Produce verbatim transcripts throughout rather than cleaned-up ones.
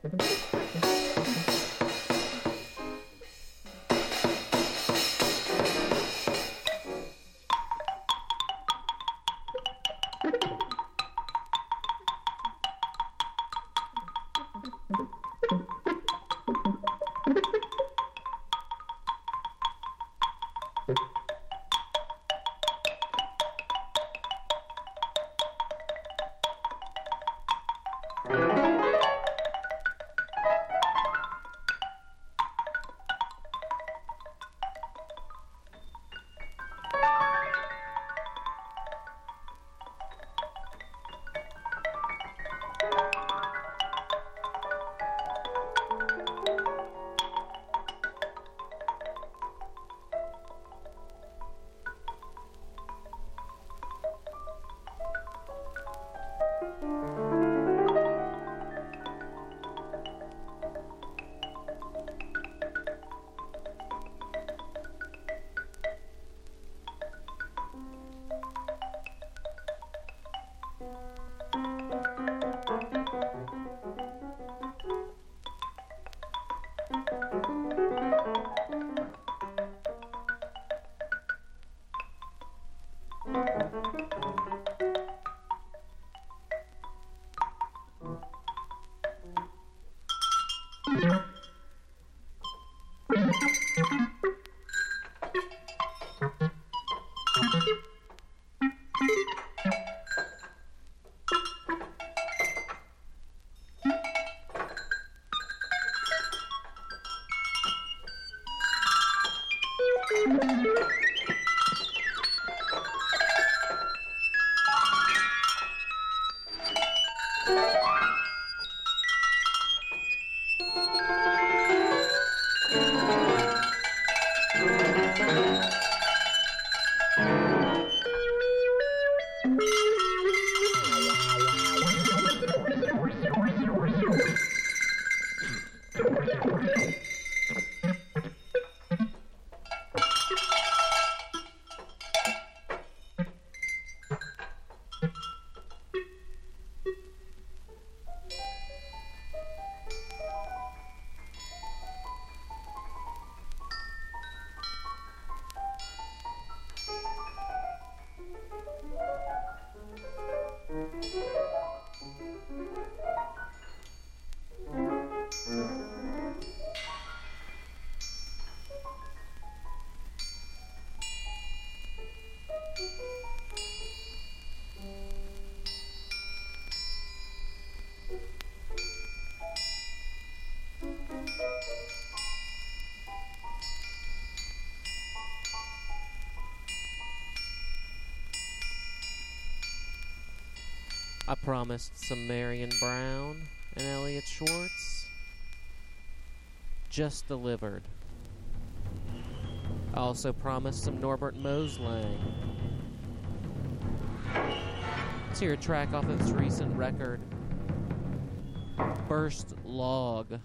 I promised some Marion Brown and Elliot Schwartz. Just delivered. I also promised some Norbert Moslang. Let's hear a track off of his recent record, Burst Log.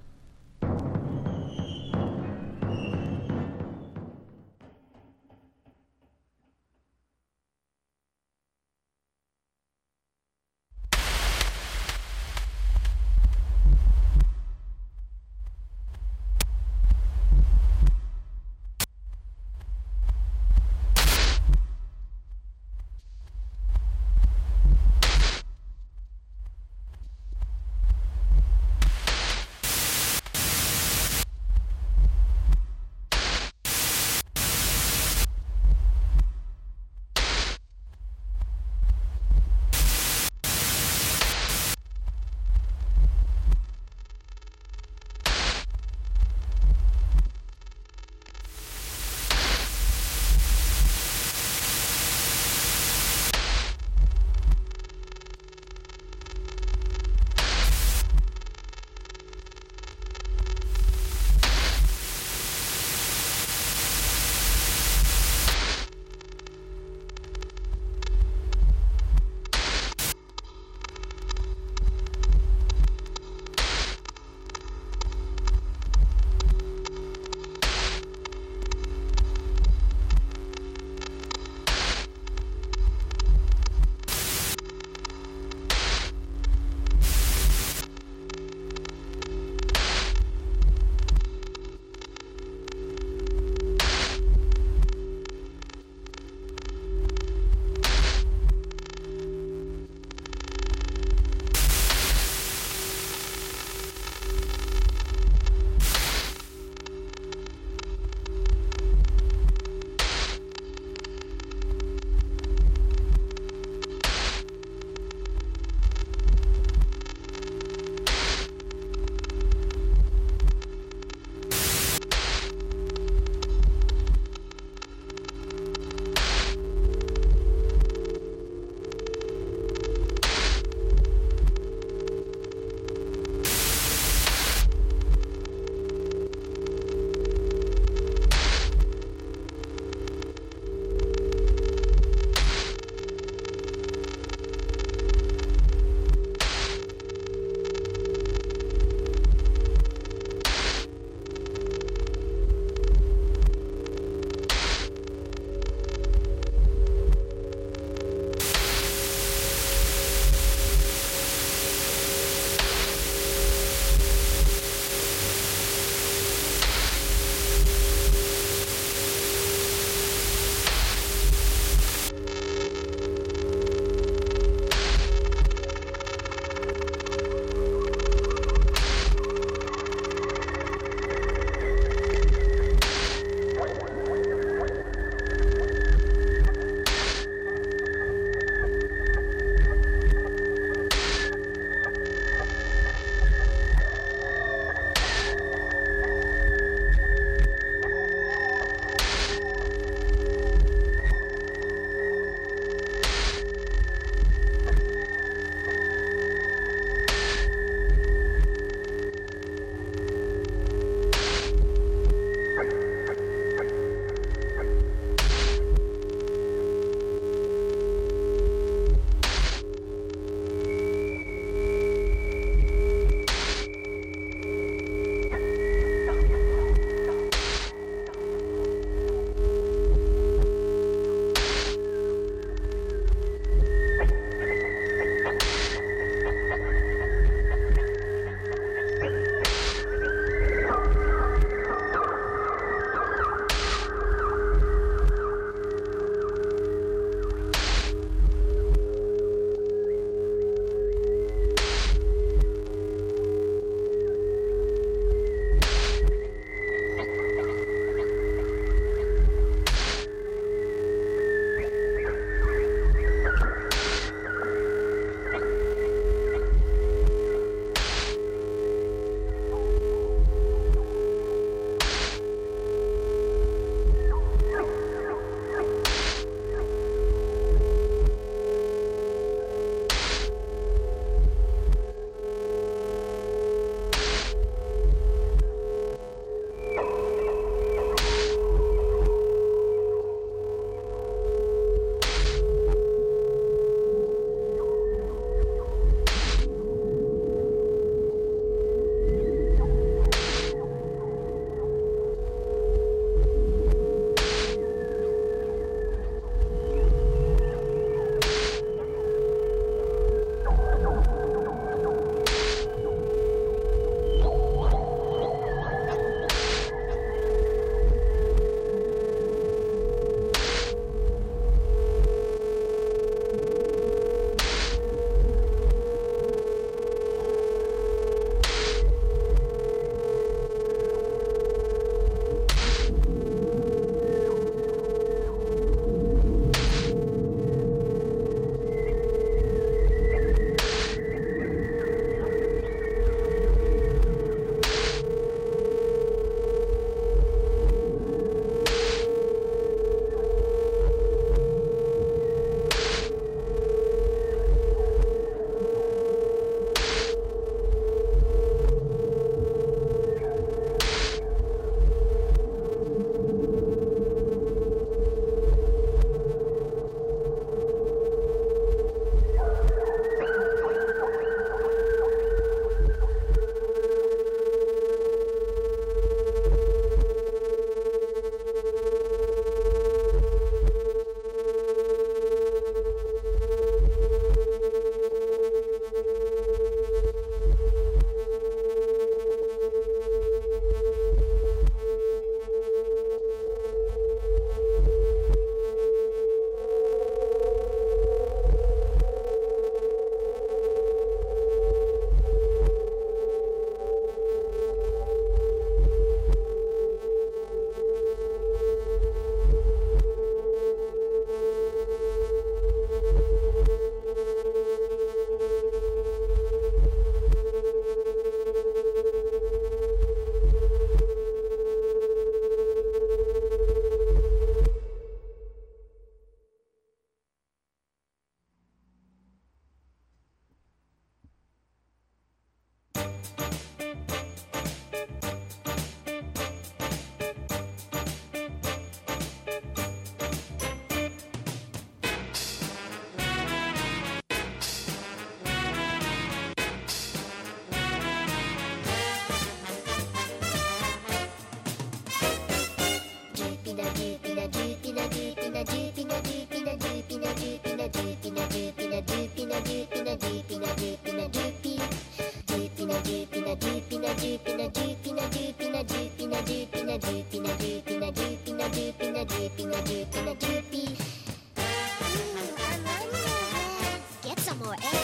Get some more air.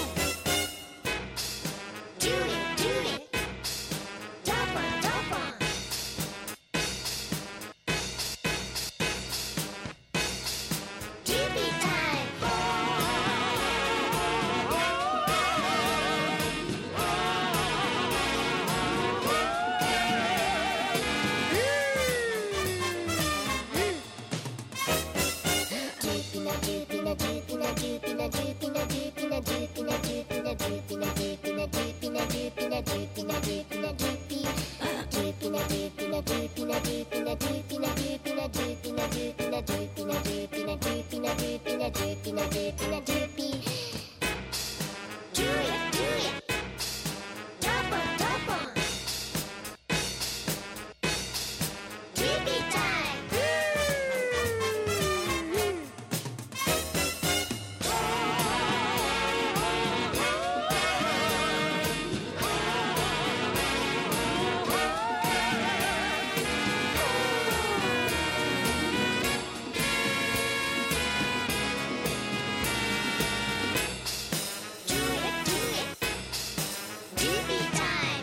Do it, do it. Top one, top one. Doopy time. Doopy na doopy na doopy na doopy na doopy na doopy na doopy na doopy na doopy na doopy na doopy na doopy na doopy na doopy na doopy. Doopy na doopy na doopy na doopy na doopy na doopy na doopy na doopy na doopy na doopy na doopy na doopy na doopy na doopy na doopy. Do it, do it. Top one, top one. Doopy time. Do it, do it. Doopy time.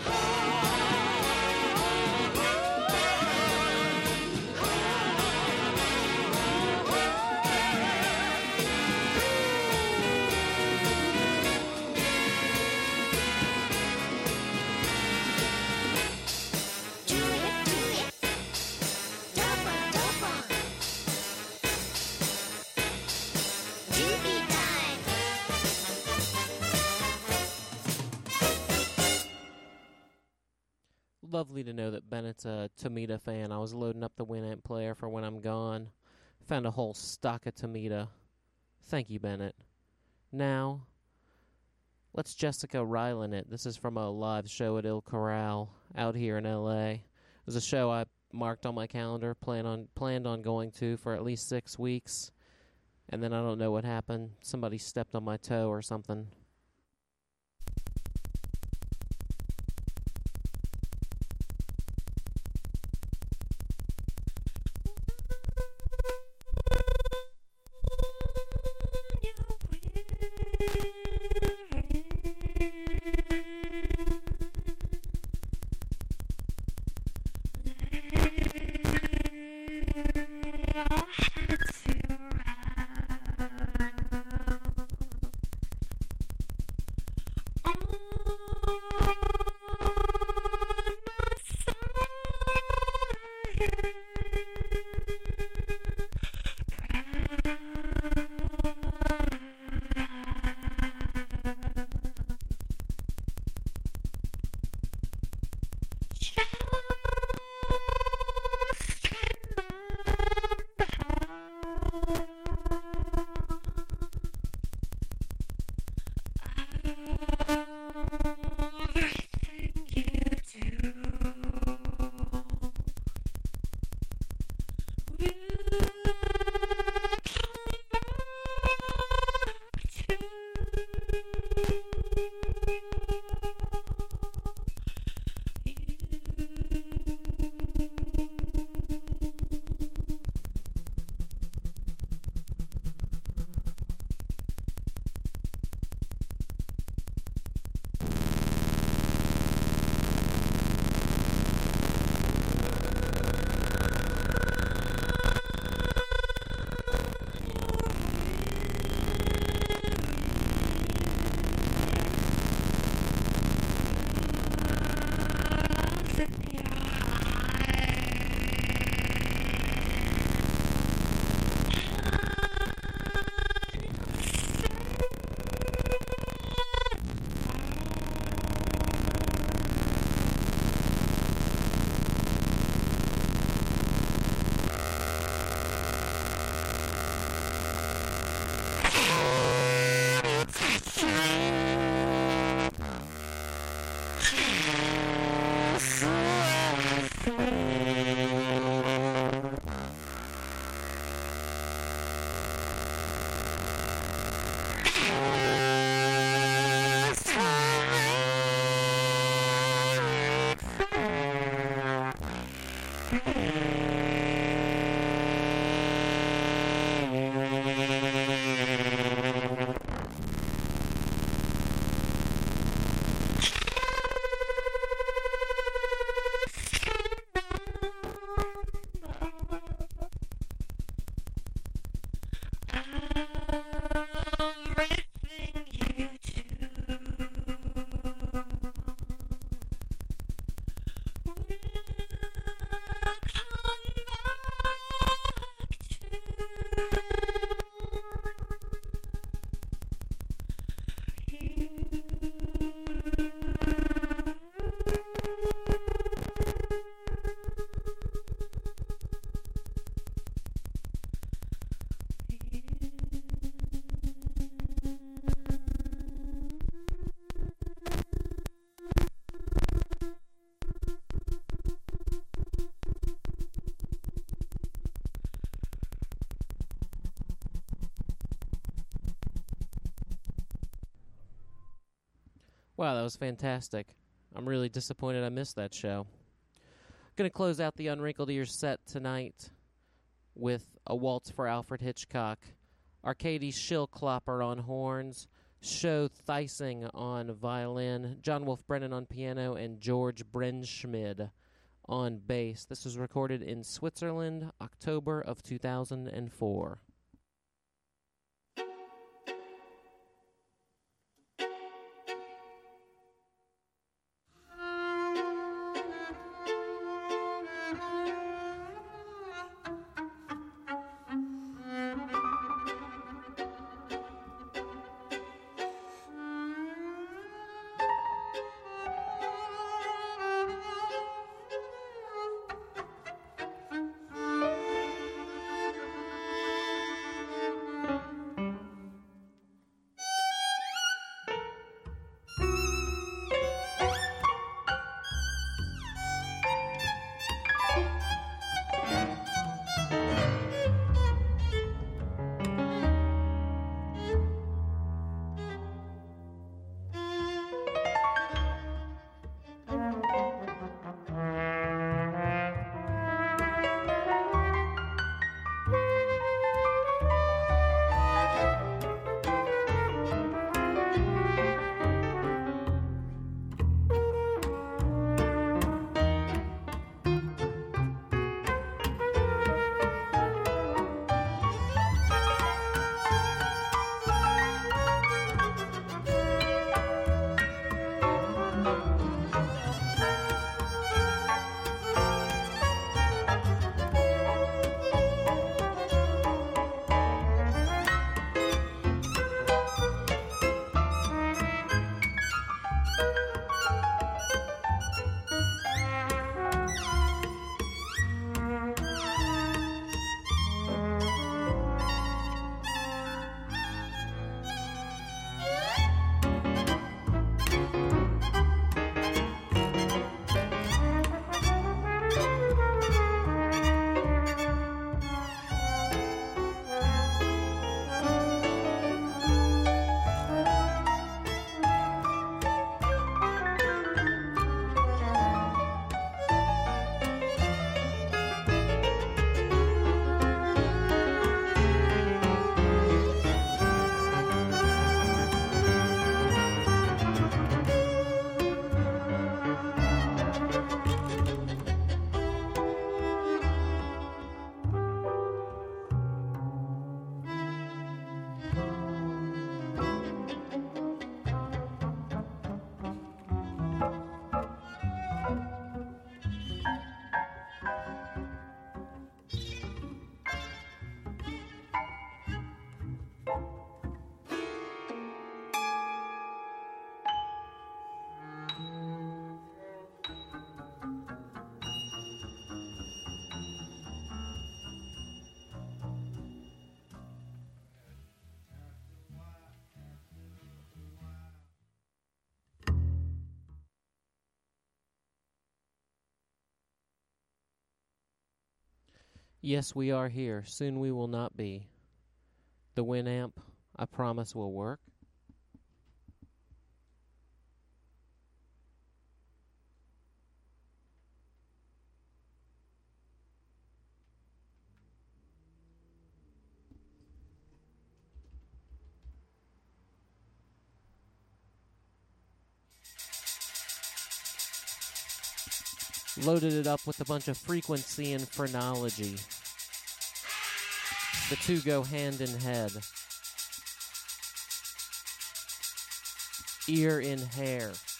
Do it, do it. Top one, top one. Doopy time. Lovely to know that Bennett's a Tomita fan. I was loading up the Winamp player for when I'm gone. Found a whole stock of Tomita. Thank you, Bennett. Now, let's Jessica Rylan it. This is from a live show at Il Corral out here in L A. It was a show I marked on my calendar, plan on planned on going to for at least six weeks. And then I don't know what happened. Somebody stepped on my toe or something. Wow, that was fantastic. I'm really disappointed I missed that show. Going to close out the Unwrinkled Ears set tonight with a waltz for Alfred Hitchcock, Arkady Schillklopper on horns, Sho Theising on violin, John Wolf Brennan on piano, and George Brenschmid on bass. This was recorded in Switzerland, October of two thousand four. Yes, we are here. Soon we will not be. The Winamp, I promise, will work. Loaded it up with a bunch of frequency and phrenology. The two go hand in head. Ear in hair.